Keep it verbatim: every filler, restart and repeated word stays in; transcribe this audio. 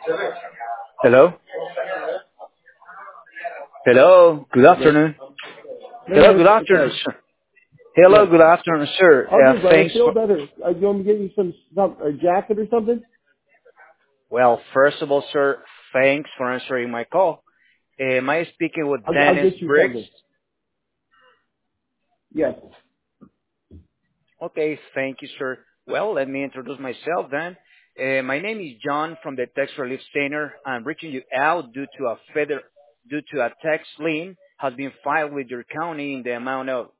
Hello? Hello, good Yes. afternoon. No, Hello, no, good it's afternoon, okay. sir. Hello, Yes. good afternoon, sir. I'll Uh, do, brother. thanks Feel for, better. Uh, you want me to get you some, some a jacket or something? well, first of all, sir, thanks for answering my call. Am I speaking with I'll, I'll Dennis get you Briggs? something. Yes. Okay, thank you, sir. Well, let me introduce myself then. Uh, my name is John from the Tax Relief Center. I'm reaching you out due to a feder- due to a tax lien has been filed with your county in the amount of